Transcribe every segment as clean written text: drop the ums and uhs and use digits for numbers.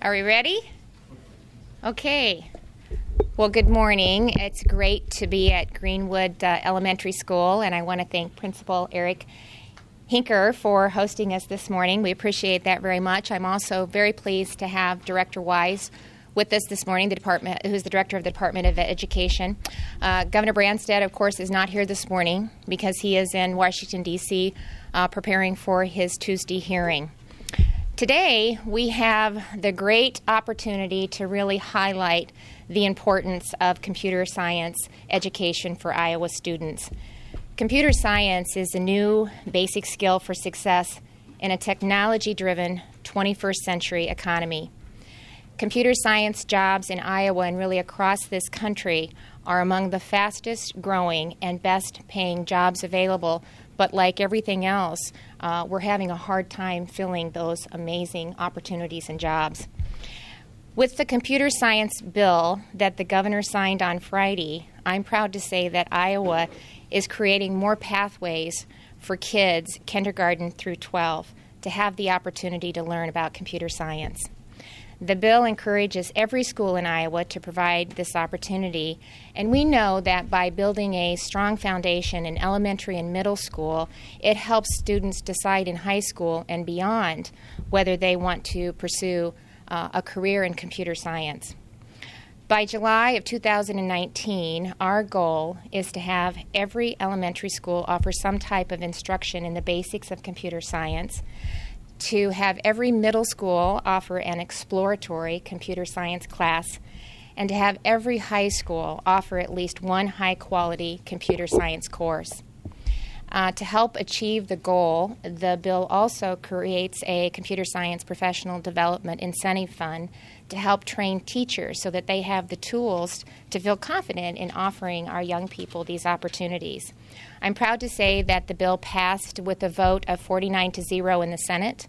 Are we ready? Okay. Well, good morning. It's great to be at Greenwood Elementary School, and I want to thank Principal Eric Hinker for hosting us this morning. We appreciate that very much. I'm also very pleased to have Director Wise with us this morning, who's the Director of the Department of Education. Governor Branstad, of course, is not here this morning because he is in Washington, D.C., preparing for his Tuesday hearing. Today, we have the great opportunity to really highlight the importance of computer science education for Iowa students. Computer science is a new basic skill for success in a technology-driven 21st century economy. Computer science jobs in Iowa and really across this country are among the fastest growing and best paying jobs available, but like everything else, we're having a hard time filling those amazing opportunities and jobs. With the computer science bill that the governor signed on Friday, I'm proud to say that Iowa is creating more pathways for kids kindergarten through 12 to have the opportunity to learn about computer science. The bill encourages every school in Iowa to provide this opportunity, and we know that by building a strong foundation in elementary and middle school, it helps students decide in high school and beyond whether they want to pursue a career in computer science. By July of 2019, our goal is to have every elementary school offer some type of instruction in the basics of computer science, to have every middle school offer an exploratory computer science class, and to have every high school offer at least one high-quality computer science course. To help achieve the goal, the bill also creates a computer science professional development incentive fund to help train teachers so that they have the tools to feel confident in offering our young people these opportunities. I'm proud to say that the bill passed with a vote of 49-0 in the Senate,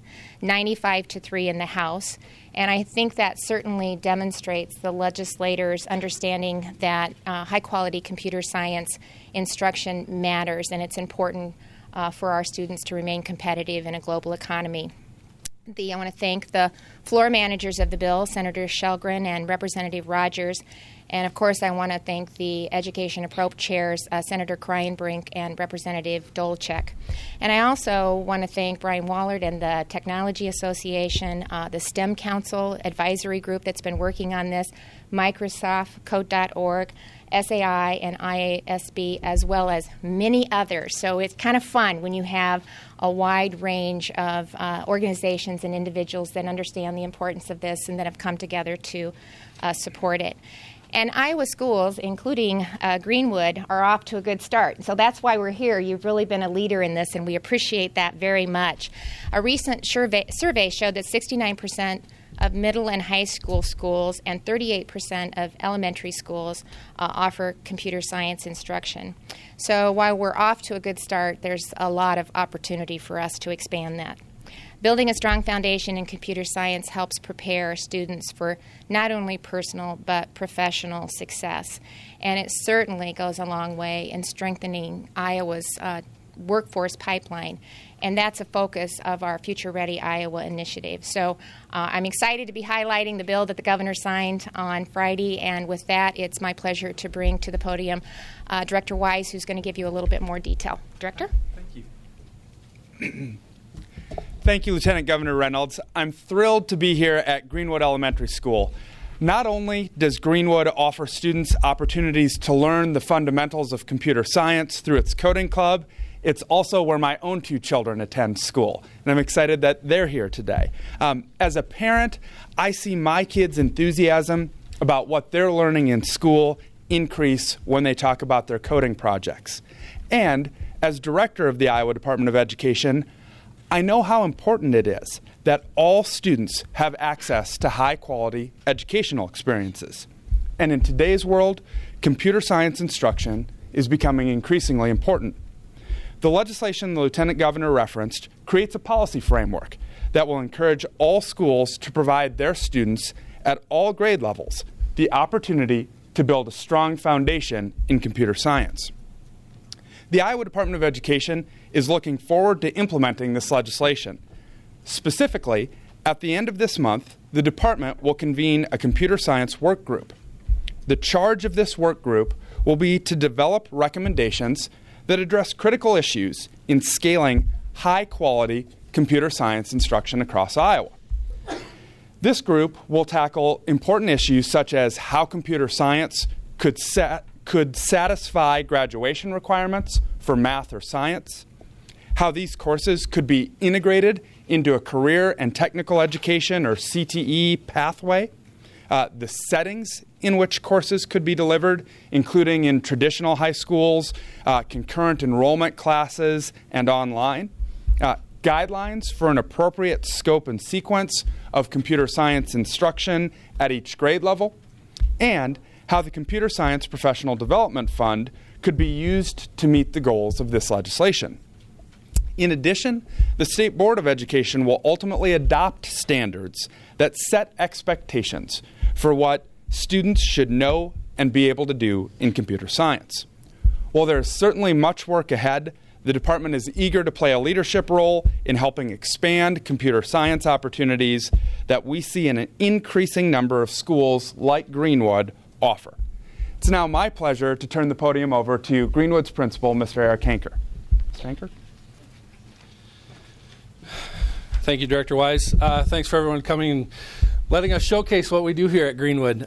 95-3 in the House, and I think that certainly demonstrates the legislators' understanding that high-quality computer science instruction matters, and it's important for our students to remain competitive in a global economy. I want to thank the floor managers of the bill, Senator Shelgren and Representative Rogers, and of course I want to thank the Education Appropriate Chairs, Senator Kryenbrink and Representative Dolchek. And I also want to thank Brian Wallard and the Technology Association, the STEM Council advisory group that's been working on this, Microsoft, Code.org, SAI, and IASB, as well as many others. So it's kind of fun when you have a wide range of organizations and individuals that understand the importance of this and that have come together to support it. And Iowa schools, including Greenwood, are off to a good start. So that's why we're here. You've really been a leader in this, and we appreciate that very much. A recent survey showed that 69% of middle and high school schools and 38% of elementary schools offer computer science instruction. So while we're off to a good start, there's a lot of opportunity for us to expand that. Building a strong foundation in computer science helps prepare students for not only personal but professional success. And it certainly goes a long way in strengthening Iowa's workforce pipeline. And that's a focus of our Future Ready Iowa initiative. So I'm excited to be highlighting the bill that the governor signed on Friday. And with that, it's my pleasure to bring to the podium Director Wise, who's going to give you a little bit more detail. Director? Thank you. Thank you, Lieutenant Governor Reynolds. I'm thrilled to be here at Greenwood Elementary School. Not only does Greenwood offer students opportunities to learn the fundamentals of computer science through its coding club, it's also where my own two children attend school, and I'm excited that they're here today. As a parent, I see my kids' enthusiasm about what they're learning in school increase when they talk about their coding projects. And as director of the Iowa Department of Education, I know how important it is that all students have access to high-quality educational experiences. And in today's world, computer science instruction is becoming increasingly important. The legislation the Lieutenant Governor referenced creates a policy framework that will encourage all schools to provide their students at all grade levels the opportunity to build a strong foundation in computer science. The Iowa Department of Education is looking forward to implementing this legislation. Specifically, at the end of this month, the department will convene a computer science work group. The charge of this work group will be to develop recommendations that address critical issues in scaling high-quality computer science instruction across Iowa. This group will tackle important issues such as how computer science could satisfy graduation requirements for math or science, how these courses could be integrated into a career and technical education or CTE pathway, the settings in which courses could be delivered, including in traditional high schools, concurrent enrollment classes, and online, guidelines for an appropriate scope and sequence of computer science instruction at each grade level, and how the Computer Science Professional Development Fund could be used to meet the goals of this legislation. In addition, the State Board of Education will ultimately adopt standards that set expectations for what students should know and be able to do in computer science. While there is certainly much work ahead, the department is eager to play a leadership role in helping expand computer science opportunities that we see in an increasing number of schools like Greenwood offer. It's now my pleasure to turn the podium over to Greenwood's principal, Mr. Eric Hanker. Mr. Hanker? Thank you, Director Wise. Thanks for everyone coming and letting us showcase what we do here at Greenwood.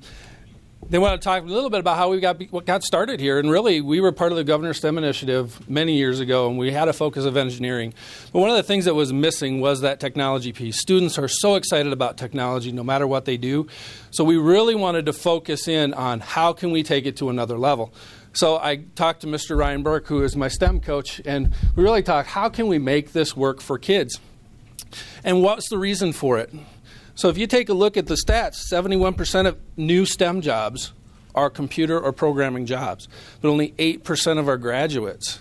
They want to talk a little bit about how we got started here. And really, we were part of the Governor's STEM Initiative many years ago, and we had a focus of engineering. But one of the things that was missing was that technology piece. Students are so excited about technology no matter what they do. So we really wanted to focus in on how can we take it to another level. So I talked to Mr. Ryan Burke, who is my STEM coach, and we really talked, how can we make this work for kids? And what's the reason for it? So if you take a look at the stats, 71% of new STEM jobs are computer or programming jobs, but only 8% of our graduates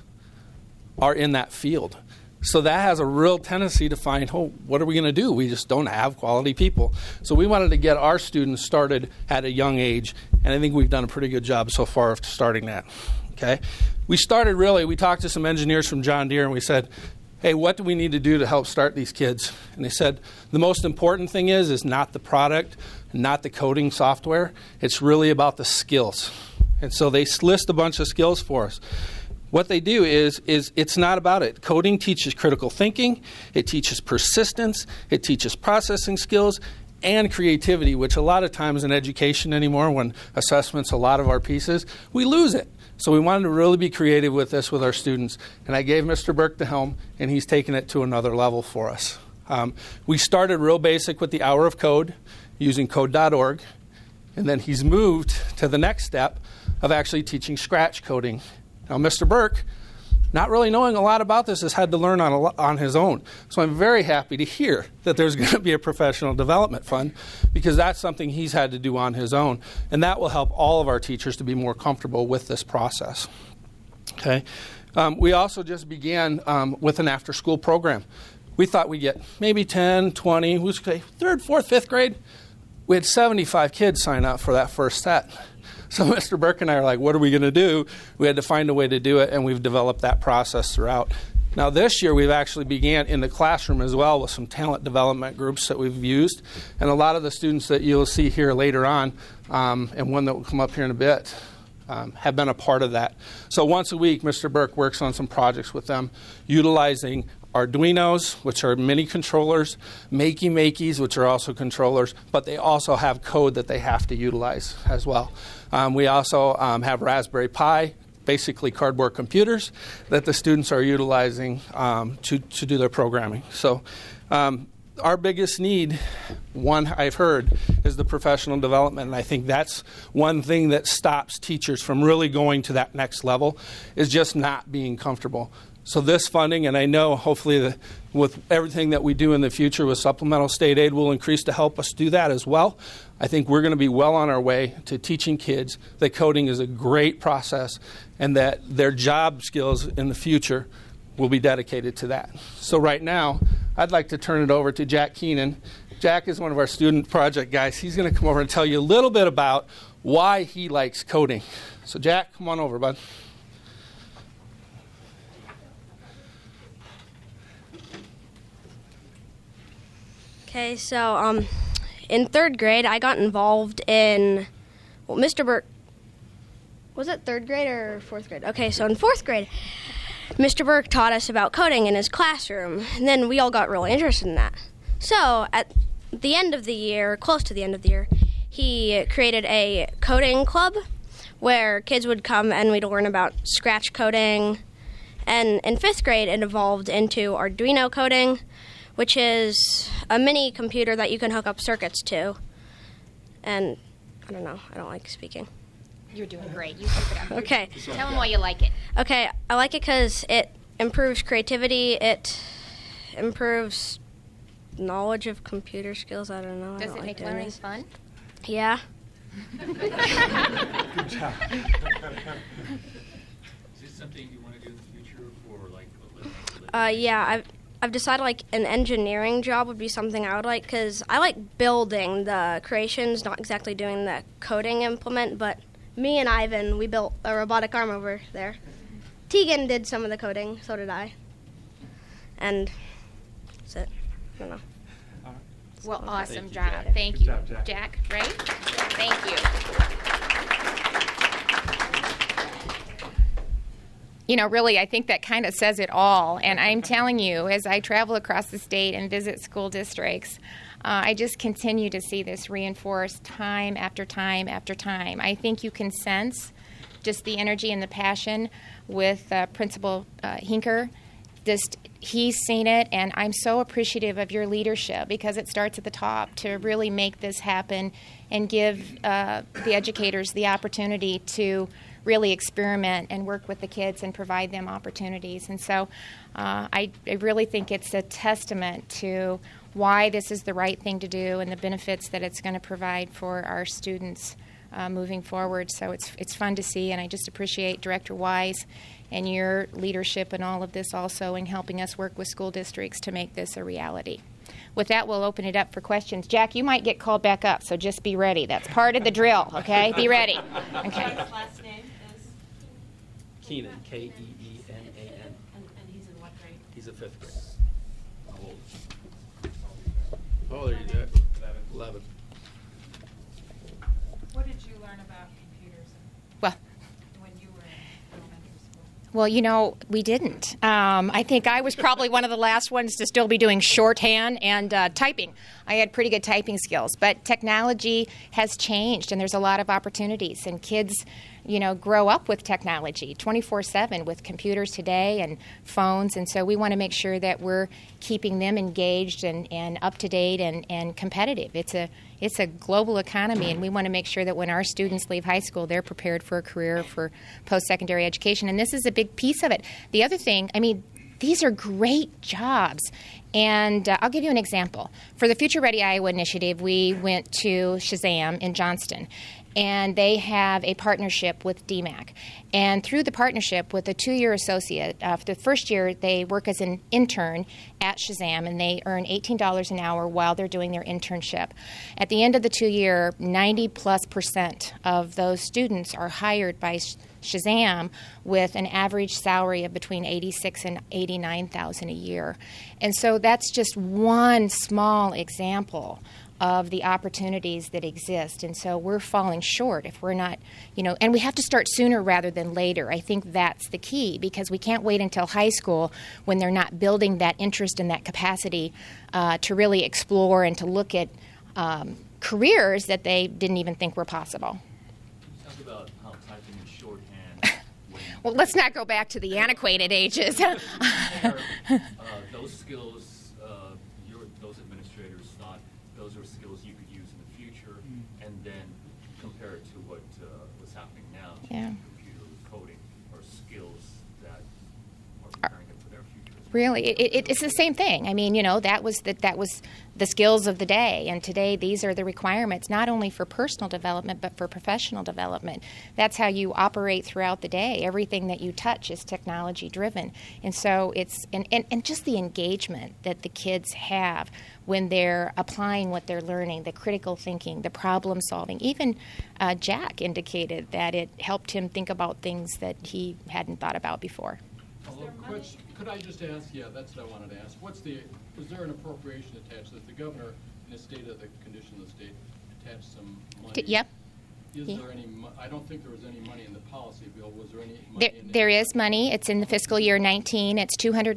are in that field. So that has a real tendency to find, what are we going to do? We just don't have quality people. So we wanted to get our students started at a young age, and I think we've done a pretty good job so far of starting that. Okay, we talked to some engineers from John Deere, and we said, hey, what do we need to do to help start these kids? And they said, the most important thing is not the product, not the coding software. It's really about the skills. And so they list a bunch of skills for us. What they do is it's not about it. Coding teaches critical thinking. It teaches persistence. It teaches processing skills and creativity, which a lot of times in education anymore, when assessment's a lot of our pieces, we lose it. So we wanted to really be creative with this with our students. And I gave Mr. Burke the helm, and he's taken it to another level for us. We started real basic with the Hour of Code using code.org. And then he's moved to the next step of actually teaching Scratch coding. Now, Mr. Burke, not really knowing a lot about this, has had to learn on his own. So I'm very happy to hear that there's going to be a professional development fund, because that's something he's had to do on his own. And that will help all of our teachers to be more comfortable with this process. Okay. We also just began with an after-school program. We thought we'd get maybe 10, 20, we say 3rd, 4th, 5th grade. We had 75 kids sign up for that first set. So Mr. Burke and I are like, what are we going to do? We had to find a way to do it, and we've developed that process throughout. Now this year we've actually began in the classroom as well with some talent development groups that we've used. And a lot of the students that you'll see here later on, and one that will come up here in a bit, have been a part of that. So once a week, Mr. Burke works on some projects with them, utilizing Arduinos, which are mini controllers, Makey-Makeys, which are also controllers, but they also have code that they have to utilize as well. We also have Raspberry Pi, basically cardboard computers, that the students are utilizing to do their programming. So our biggest need, one I've heard, is the professional development. And I think that's one thing that stops teachers from really going to that next level, is just not being comfortable. So this funding, and I know hopefully with everything that we do in the future with supplemental state aid, will increase to help us do that as well. I think we're going to be well on our way to teaching kids that coding is a great process, and that their job skills in the future will be dedicated to that. So right now, I'd like to turn it over to Jack Keenan. Jack is one of our student project guys. He's going to come over and tell you a little bit about why he likes coding. So Jack, come on over, bud. Okay, so in 3rd grade, I got involved in, well, Mr. Burke, was it 3rd grade or 4th grade? Okay, so in 4th grade, Mr. Burke taught us about coding in his classroom, and then we all got really interested in that. So at the end of the year, close to the end of the year, he created a coding club where kids would come and we'd learn about Scratch coding. And in 5th grade, it evolved into Arduino coding, which is a mini computer that you can hook up circuits to. And I don't know, I don't like speaking. You're doing great. You keep it up. Okay. Tell them why you like it. Okay, I like it because it improves creativity. It improves knowledge of computer skills. I don't know. Does I don't it like make doing learning this. fun? Yeah. Good job. Is this something you want to do in the future for like a living? Yeah, I've decided like an engineering job would be something I would like because I like building the creations, not exactly doing the coding implement, but me and Ivan, we built a robotic arm over there. Tegan did some of the coding, so did I. And that's it. I don't know. Well, awesome you, job. Jack. Thank Good you. job, Jack. Jack, right? Thank you. You know, really, I think that kind of says it all. And I'm telling you, as I travel across the state and visit school districts, I just continue to see this reinforced time after time after time. I think you can sense just the energy and the passion with Principal Hinker. Just he's seen it, and I'm so appreciative of your leadership because it starts at the top to really make this happen and give the educators the opportunity to really experiment and work with the kids and provide them opportunities. And so I really think it's a testament to why this is the right thing to do and the benefits that it's going to provide for our students moving forward. So it's fun to see, and I just appreciate Director Wise and your leadership in all of this also in helping us work with school districts to make this a reality. With that, we'll open it up for questions. Jack, you might get called back up, so just be ready. That's part of the drill, okay? Be ready. Okay. His last name is? Keenan, K-E-E-N-A-N. And he's in what grade? He's a 5th grade. How old? Oh, there you go. 11. What did you learn about computers Well, when you were in elementary school? Well, you know, we didn't. I think I was probably one of the last ones to still be doing shorthand and typing. I had pretty good typing skills, but technology has changed, and there's a lot of opportunities. And kids, you know, grow up with technology 24/7 with computers today and phones, and so we want to make sure that we're keeping them engaged and up to date and competitive. It's a global economy, and we want to make sure that when our students leave high school, they're prepared for a career for post-secondary education, and this is a big piece of it. The other thing, I mean, these are great jobs. And I'll give you an example. For the Future Ready Iowa Initiative, we went to Shazam in Johnston, and they have a partnership with DMAC. And through the partnership with a 2-year associate, for the first year they work as an intern at Shazam, and they earn $18 an hour while they're doing their internship. At the end of the 2-year, 90+% of those students are hired by Shazam with an average salary of between $86,000 and $89,000 a year. And so that's just one small example of the opportunities that exist. And so we're falling short if we're not, you know, and we have to start sooner rather than later. I think that's the key, because we can't wait until high school when they're not building that interest and that capacity to really explore and to look at careers that they didn't even think were possible. Talk about how typing in shorthand. Well, let's not go back to the antiquated ages. Those skills, those administrators thought those are skills you could use in the future, and then compare it to what's happening now. Yeah. Computer coding or skills that are preparing them for their future. Really, it's the same thing. I mean, you know, that was the skills of the day, and today these are the requirements, not only for personal development but for professional development. That's how you operate throughout the day. Everything that you touch is technology driven, and so it's and just the engagement that the kids have when they're applying what they're learning, the critical thinking, the problem solving. Even Jack indicated that it helped him think about things that he hadn't thought about before. Could I just ask? Yeah, that's what I wanted to ask. Is there an appropriation attached that the governor the state of the condition of the state, attach some money. Yep. Is Yeah. there any? I don't think there was any money in the policy bill. Was there any money? There is money. It's in the fiscal year 19. It's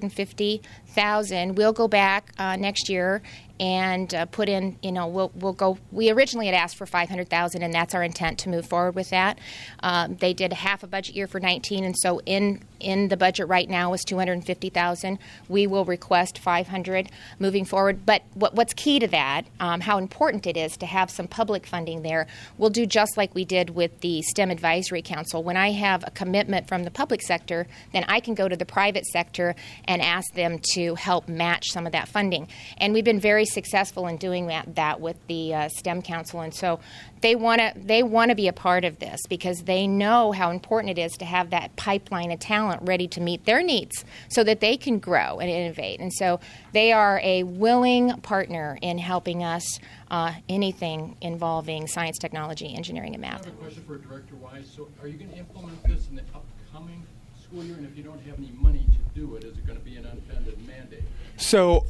$250,000. We'll go back next year and put in. We'll go. We originally had asked for $500,000, and that's our intent to move forward with that. They did half a budget year for 19, and so in the budget right now is $250,000. We will request $500 moving forward. But what's key to that? How important it is to have some public funding there. We'll do just like we did with the STEM Advisory Council. When I have a commitment from the public sector, then I can go to the private sector and ask them to help match some of that funding. And we've been very successful in doing that with the STEM Council. And so they want to be a part of this because they know how important it is to have that pipeline of talent ready to meet their needs so that they can grow and innovate. And so they are a willing partner in helping us anything involving science, technology, engineering, and I math. have a question for Director Wise. So are you going to implement this in the upcoming school year? And if you don't have any money to do it, is it going to be an unfunded mandate? So,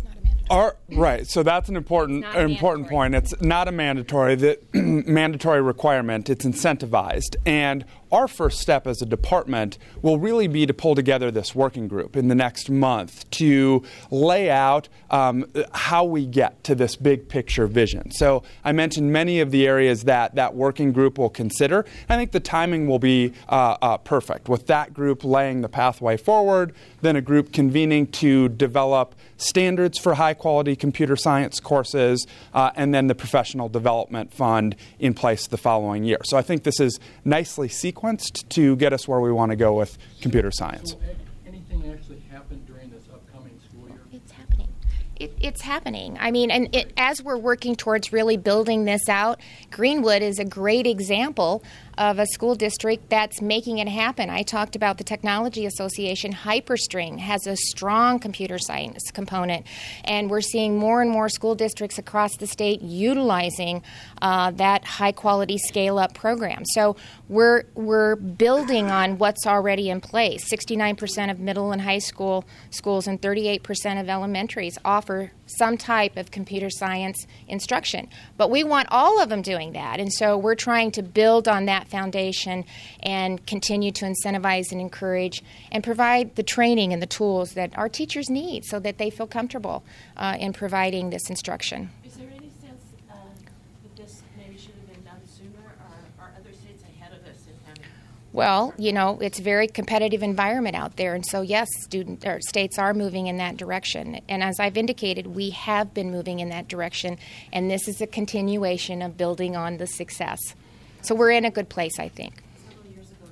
so that's an important point. It's not a mandatory mandatory requirement. It's incentivized, and our first step as a department will really be to pull together this working group in the next month to lay out how we get to this big picture vision. So I mentioned many of the areas that working group will consider. I think the timing will be perfect with that group laying the pathway forward, then a group convening to develop standards for high-quality computer science courses, and then the professional development fund in place the following year. So I think this is nicely sequenced to get us where we want to go with computer science. So anything actually happened during this upcoming school year? It's happening. It's happening. I mean, and as we're working towards really building this out, Greenwood is a great example of a school district that's making it happen. I talked about the Technology Association. Hyperstring has a strong computer science component, and we're seeing more and more school districts across the state utilizing that high-quality scale-up program. So we're building on what's already in place. 69% of middle and high school schools and 38% of elementaries offer some type of computer science instruction. But we want all of them doing that. And so we're trying to build on that foundation and continue to incentivize and encourage and provide the training and the tools that our teachers need so that they feel comfortable in providing this instruction. Is there any sense that this maybe should have been done sooner, or are other states ahead of us in having? Well, it's a very competitive environment out there, and so yes, states are moving in that direction. And as I've indicated, we have been moving in that direction, and this is a continuation of building on the success. So we're in a good place, I think. Several years ago,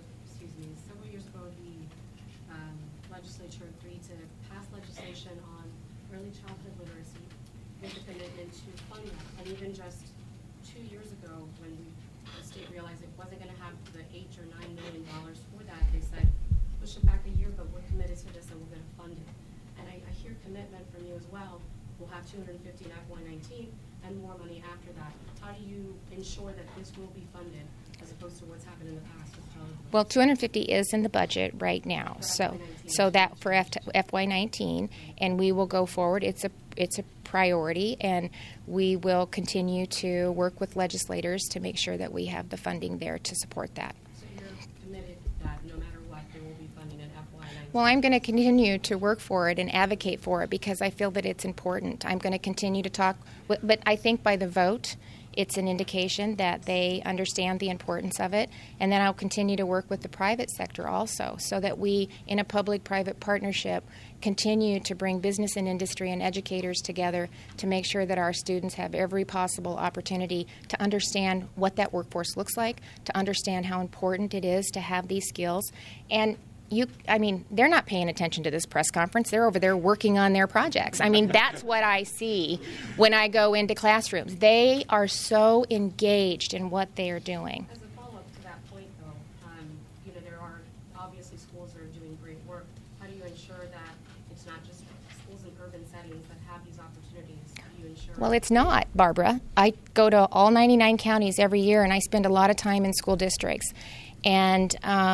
the legislature agreed to pass legislation on early childhood literacy with a commitment to fund that. And even just 2 years ago, when the state realized it wasn't going to have the $8 or $9 million for that, they said, push it back a year, but we're committed to this and we're going to fund it. And I hear commitment from you as well. We'll have $250 in FY19 and more money after that. How do you ensure that this will be funded as opposed to what's happened in the past with childhood? Well, $250 is in the budget right now, so that for FY19, and we will go forward. It's a priority, and we will continue to work with legislators to make sure that we have the funding there to support that. So you're committed that no matter what, there will be funding in FY19? Well, I'm going to continue to work for it and advocate for it because I feel that it's important. I'm going to continue to talk, but I think by the vote, it's an indication that they understand the importance of it. And then I'll continue to work with the private sector also so that we, in a public-private partnership, continue to bring business and industry and educators together to make sure that our students have every possible opportunity to understand what that workforce looks like, to understand how important it is to have these skills. And they're not paying attention to this press conference. They're over there working on their projects. I mean, that's what I see when I go into classrooms. They are so engaged in what they are doing. As a follow-up to that point, though, there are obviously schools that are doing great work. How do you ensure that it's not just schools in urban settings that have these opportunities? How do you ensure? Well, it's not, Barbara. I go to all 99 counties every year, and I spend a lot of time in school districts. And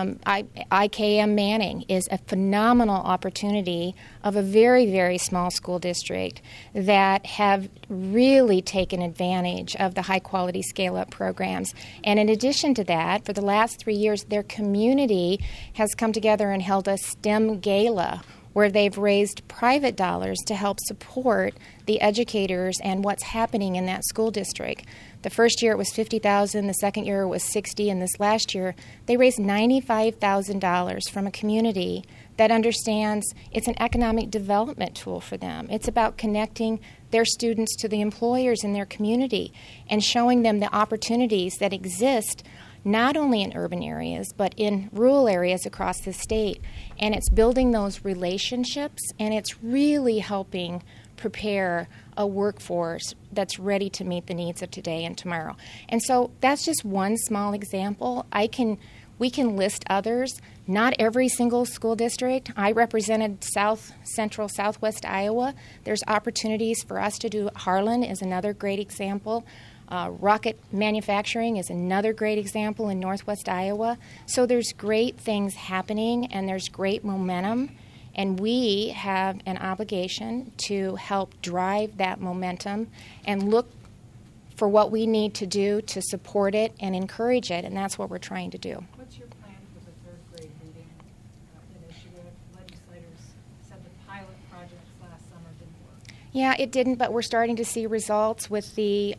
IKM Manning is a phenomenal opportunity of a very, very small school district that have really taken advantage of the high-quality scale-up programs. And in addition to that, for the last 3 years, their community has come together and held a STEM gala where they've raised private dollars to help support the educators and what's happening in that school district. The first year it was $50,000, the second year it was $60,000, and this last year they raised $95,000 from a community that understands it's an economic development tool for them. It's about connecting their students to the employers in their community and showing them the opportunities that exist not only in urban areas, but in rural areas across the state. And it's building those relationships, and it's really helping prepare a workforce that's ready to meet the needs of today and tomorrow. And so that's just one small example. We can list others. Not every single school district. I represented South Central, Southwest Iowa. There's opportunities for us to do. Harlan is another great example. Rocket manufacturing is another great example in Northwest Iowa. So there's great things happening, and there's great momentum, and we have an obligation to help drive that momentum and look for what we need to do to support it and encourage it, and that's what we're trying to do. What's your plan for the third grade reading initiative? Legislators said the pilot projects last summer didn't work. Yeah, it didn't, but we're starting to see results with the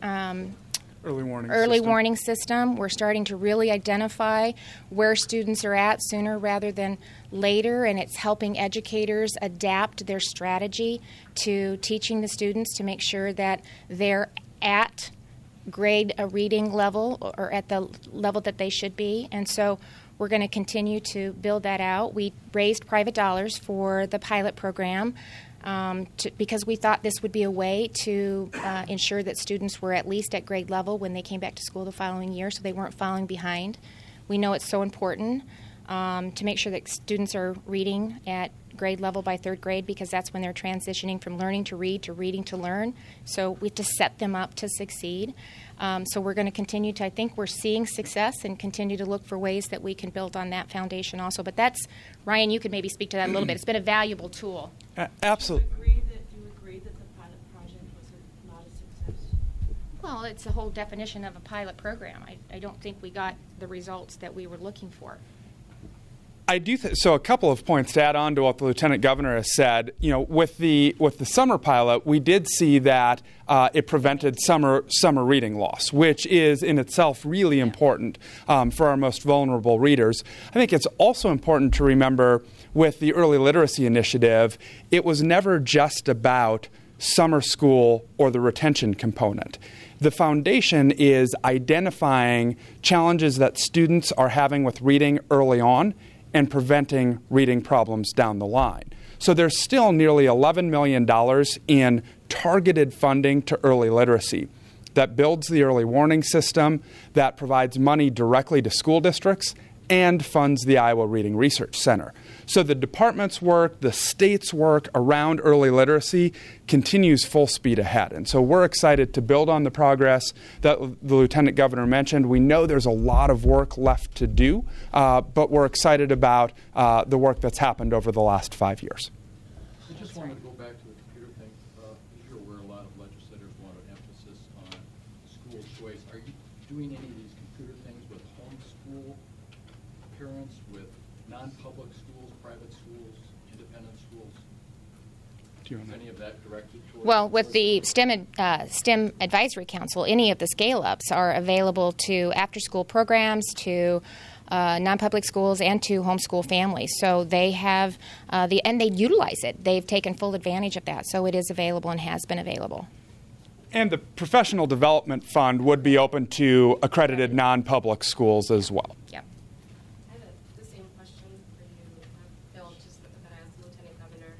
early warning system. We're starting to really identify where students are at sooner rather than later, and it's helping educators adapt their strategy to teaching the students to make sure that they're at grade a reading level or at the level that they should be. And so we're going to continue to build that out. We raised private dollars for the pilot program because we thought this would be a way to ensure that students were at least at grade level when they came back to school the following year, so they weren't falling behind. We know it's so important to make sure that students are reading at grade level by third grade, because that's when they're transitioning from learning to read to reading to learn. So we have to set them up to succeed. So we're going to continue to, I think we're seeing success and continue to look for ways that we can build on that foundation also. But that's, Ryan, you could maybe speak to that a little bit. It's been a valuable tool. Absolutely. Do you agree that the pilot project was not a success? Well, it's the whole definition of a pilot program. I don't think we got the results that we were looking for. I do so. A couple of points to add on to what the Lieutenant Governor has said. You know, with the summer pilot, we did see that it prevented summer reading loss, which is in itself really important for our most vulnerable readers. I think it's also important to remember with the early literacy initiative, it was never just about summer school or the retention component. The foundation is identifying challenges that students are having with reading early on and preventing reading problems down the line. So there's still nearly $11 million in targeted funding to early literacy that builds the early warning system, that provides money directly to school districts, and funds the Iowa Reading Research Center. So the department's work, the state's work around early literacy continues full speed ahead. And so we're excited to build on the progress that the Lieutenant Governor mentioned. We know there's a lot of work left to do, but we're excited about the work that's happened over the last 5 years. I just wanted to go back to the computer thing. As you're aware, a lot of legislators want an emphasis on school choice. Are you doing any of these computer things with homeschool parents, with non-public schools, private schools, independent schools? Do you want Is any of that directed towards? Well, with the STEM Advisory Council, any of the scale-ups are available to after-school programs, to non-public schools, and to homeschool families. So they have and they utilize it. They've taken full advantage of that. So it is available and has been available. And the Professional Development Fund would be open to accredited non-public schools as well. Yep. I have the same question for you, Bill, just that I asked the Lieutenant Governor.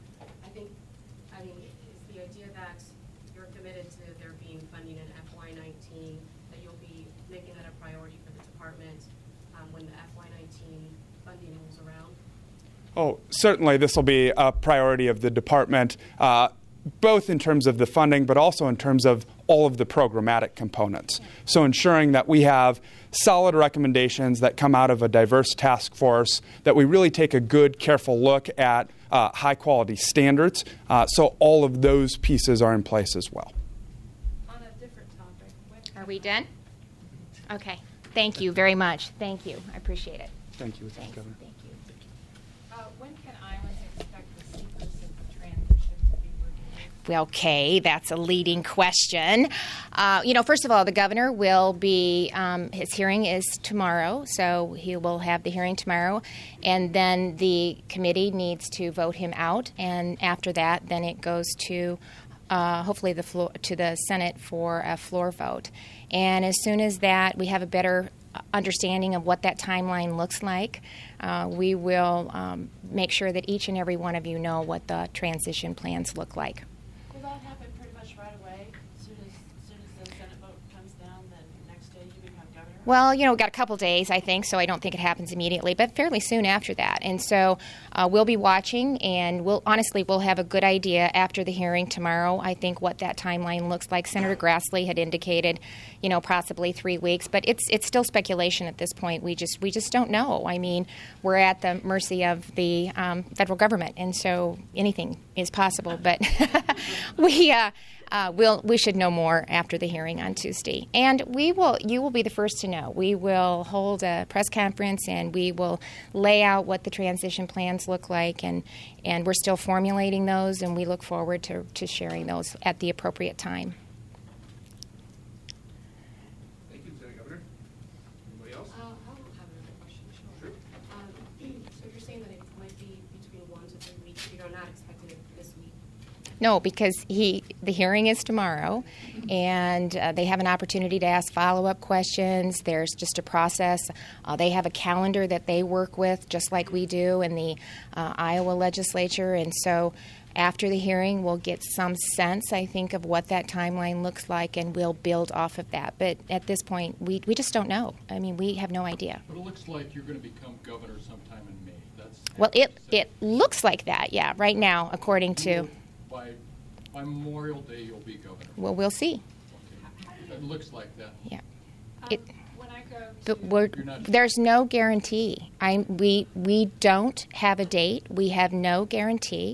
I mean, is the idea that you're committed to there being funding in FY19, that you'll be making that a priority for the department when the FY19 funding rolls around? Oh, certainly this will be a priority of the department, both in terms of the funding, but also in terms of all of the programmatic components. So ensuring that we have solid recommendations that come out of a diverse task force, that we really take a good, careful look at high-quality standards. So all of those pieces are in place as well. On a different topic. Are we done? Okay. Thank you very much. Thank you. I appreciate it. Thank you, Thanks. Governor. Thank you. When can Islands expect the sequence of the transition to be reviewed? Well, okay, that's a leading question. First of all, the governor will be, his hearing is tomorrow, so he will have the hearing tomorrow, and then the committee needs to vote him out, and after that, then it goes to hopefully to the Senate for a floor vote. And as soon as that, we have a better understanding of what that timeline looks like, we will make sure that each and every one of you know what the transition plans look like. Will that happen pretty much right away? As soon as the Senate vote comes down, then next day you become governor? Well, we've got a couple days, I think, so I don't think it happens immediately, but fairly soon after that. And so we'll be watching, and we'll have a good idea after the hearing tomorrow, I think, what that timeline looks like. Senator Grassley had indicated, possibly 3 weeks, but it's still speculation at this point. We just don't know. I mean, we're at the mercy of the federal government, and so anything is possible. But we should know more after the hearing on Tuesday, and you will be the first to know. We will hold a press conference, and we will lay out what the transition plans look like, and we're still formulating those, and we look forward to sharing those at the appropriate time. Thank you, Lieutenant Governor. Anybody else? I'll have another question. Sure. So you're saying that it might be between 1 to 3 weeks. You're not expecting it this week? No, because the hearing is tomorrow, and they have an opportunity to ask follow-up questions. There's just a process. They have a calendar that they work with, just like we do in the Iowa legislature, and so after the hearing, we'll get some sense, I think, of what that timeline looks like, and we'll build off of that. But at this point, we just don't know. I mean, we have no idea. But it looks like you're going to become governor sometime in May. Well, it looks like that, yeah, right now, according to... By Memorial Day, you'll be governor. Well, we'll see. Okay. It looks like that. Yeah. When I go But there's no guarantee. We don't have a date. We have no guarantee.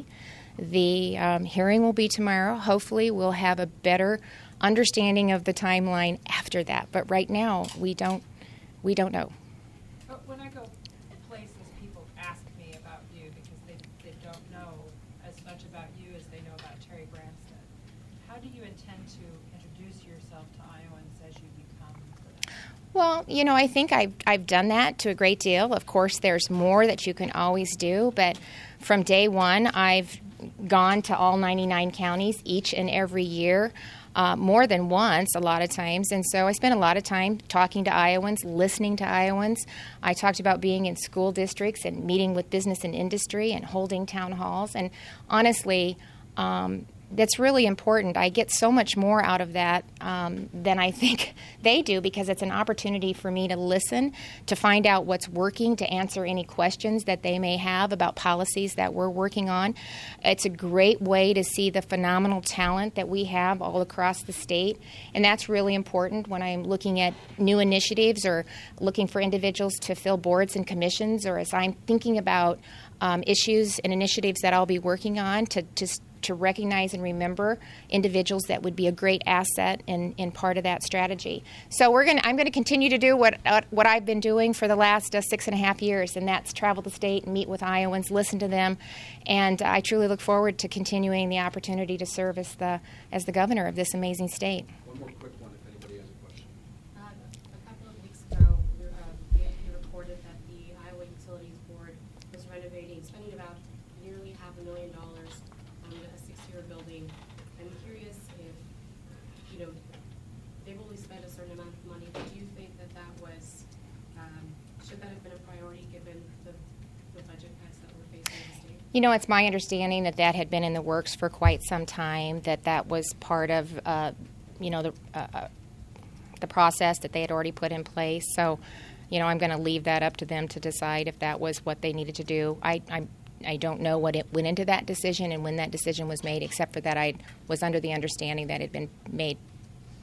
The hearing will be tomorrow. Hopefully, we'll have a better understanding of the timeline after that. But right now, we don't know. But when I go places, people ask me about you because they don't know as much about you as they know about Terry Branstad. How do you intend to introduce yourself to Iowans as you become the... Well, I think I've done that to a great deal. Of course, there's more that you can always do, but from day one, I've gone to all 99 counties each and every year, more than once a lot of times. And so I spent a lot of time talking to Iowans, listening to Iowans. I talked about being in school districts and meeting with business and industry and holding town halls. And honestly, that's really important. I get so much more out of that than I think they do, because it's an opportunity for me to listen, to find out what's working, to answer any questions that they may have about policies that we're working on. It's a great way to see the phenomenal talent that we have all across the state, and that's really important when I'm looking at new initiatives or looking for individuals to fill boards and commissions, or as I'm thinking about issues and initiatives that I'll be working on to recognize and remember individuals that would be a great asset in part of that strategy. So I'm going to continue to do what I've been doing for the last 6.5 years, and that's travel the state and meet with Iowans, listen to them, and I truly look forward to continuing the opportunity to serve as the governor of this amazing state. One more quick one, if anybody has a question. A couple of weeks ago, you reported that the Iowa Utilities Board was spending about nearly $500,000 on a 6-year building. I'm curious if, they've only spent a certain amount of money. Do you think that was, should that have been a priority given the budget cuts that we're facing in the state? It's my understanding that had been in the works for quite some time, that was part of, the process that they had already put in place. So, I'm going to leave that up to them to decide if that was what they needed to do. I don't know what it went into that decision and when that decision was made, except for that I was under the understanding that it had been made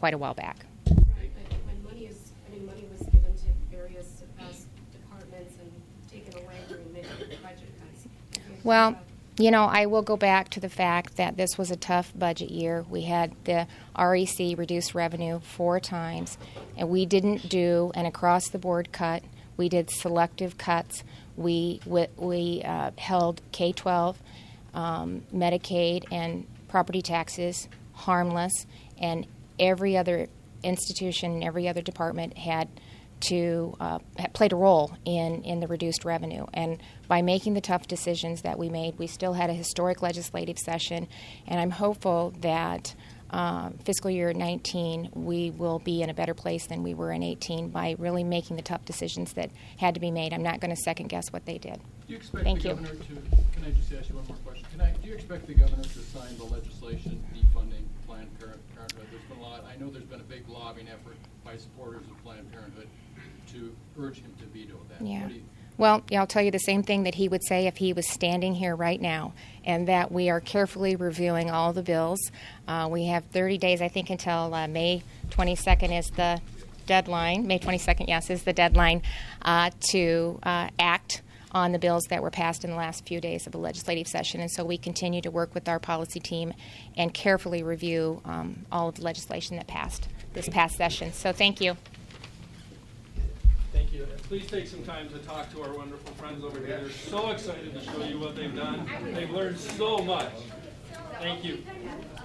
quite a while back. Right, but when money was given to various departments and taken away during mid-year budget cuts. Well, you know, I will go back to the fact that this was a tough budget year. We had the REC reduce revenue 4 times, and we didn't do an across-the-board cut. We did selective cuts. We held K-12, Medicaid, and property taxes harmless, and every other institution and every other department had played a role in the reduced revenue. And by making the tough decisions that we made, we still had a historic legislative session, and I'm hopeful that fiscal year 19 we will be in a better place than we were in 18 by really making the tough decisions that had to be made. I'm not going to second guess what they did. Do you expect Thank the you. governor to, can I just ask you one more question? Do you expect the governor to sign the legislation defunding Planned Parenthood? There's been a lot, I know there's been a big lobbying effort by supporters of Planned Parenthood to urge him to veto that. Yeah. What do you, Well, I'll tell you the same thing that he would say if he was standing here right now, and that we are carefully reviewing all the bills. We have 30 days, I think, until May 22nd is the deadline. May 22nd, yes, is the deadline to act on the bills that were passed in the last few days of the legislative session. And so we continue to work with our policy team and carefully review all of the legislation that passed this past session. So thank you. Thank you. Please take some time to talk to our wonderful friends over here. They're so excited to show you what they've done. They've learned so much. Thank you.